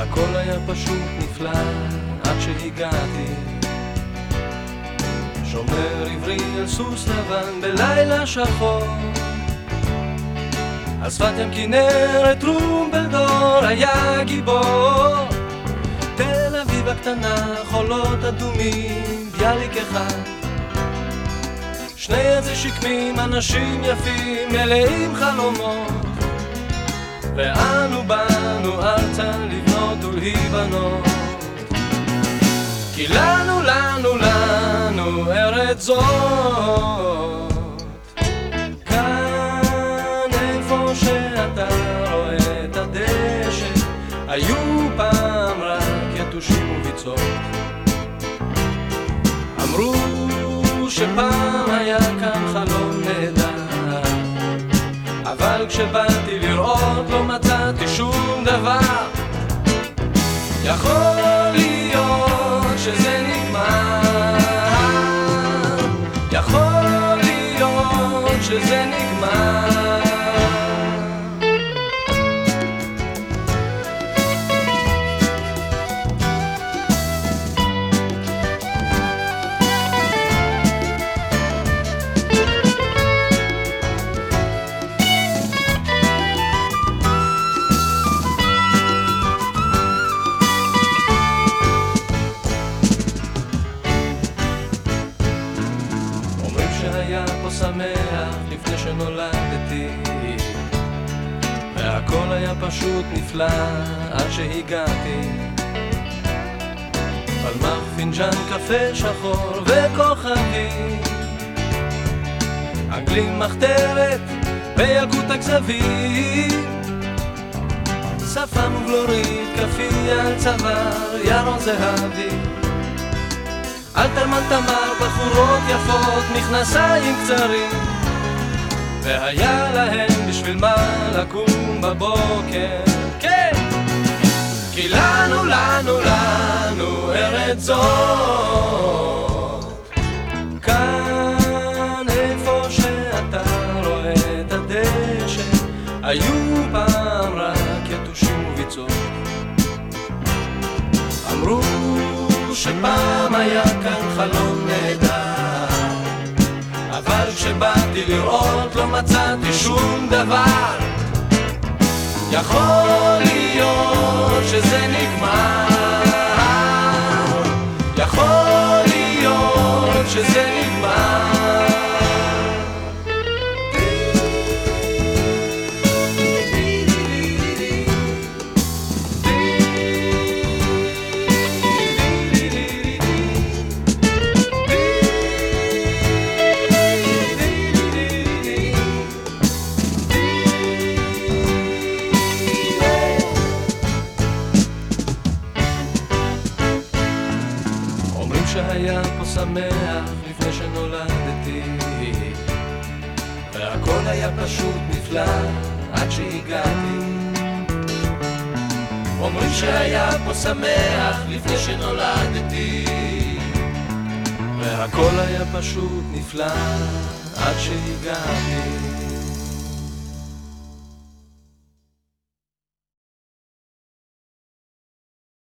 והכל היה פשוט נפלא עד שהגעתי. שומר עברי על סוס לבן בלילה שחור, על שפת ים כנרת טרומפלדור היה גיבור. תל אביב הקטנה, חולות אדומים, ביאליק אחד, שני עצי שקמים, אנשים יפים מלאים חלומות, ואנו באנו ארצה לבנות ולהיבנות. כי לנו ארץ זאת, כאן איפה שאתה רואה את הדשא, היו פעם רק יתושים וביצות. אמרו שפעם היה כאן חלום נהדר, אבל כשבאתי לראות לא מצאתי שום דבר. יכול להיות שזה נגמר, יכול להיות שזה נגמר. שהיה פה שמח לפני שנולדתי, והכל היה פשוט נפלא עד שהגעתי. פלמח פינג'אן קפה שחור וכוכבי, אנגלים מחתרת וילקוט הכזבים, שפם ובלורית כפי על צוואר ירון זהבי, אלתרמן תמר בחורות יפות מכנסיים קצרים, והיה להם בשביל מה לקום בבוקר. כן, כי לנו ארץ זאת, כאן איפה שאתה רואה את הדשא, היו פעם רק יתושים וביצות. אמרו שפעם היה כאן חלום נהדר, אבל כשבאתי לראות לא מצאתי שום דבר. יכול להיות שזה נגמר, יכול להיות שזה נגמר. שהיה פה שמח לפני שנולדתי, והכל היה פשוט נפלא עד שהגעתי. אומרים שהיה פה שמח לפני שנולדתי, והכל היה פשוט נפלא עד שהגעתי.